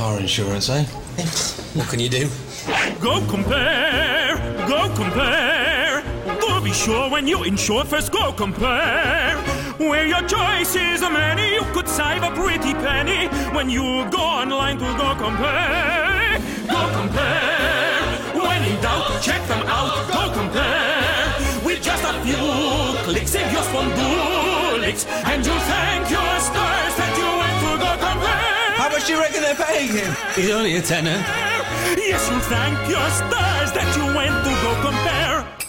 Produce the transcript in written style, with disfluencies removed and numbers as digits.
car insurance, eh? What can you do? Go compare, go compare. Go be sure when you insure, first go compare. Where your choices are many, you could save a pretty penny when you go online to go compare. Go compare. When in doubt, check them out. Go compare. With just a few clicks, save your spondulics, and you'll thank your stars that you went to go compare. How much do you reckon they're paying him? He's only a tenner. Yes, you'll thank your stars that you went to go compare.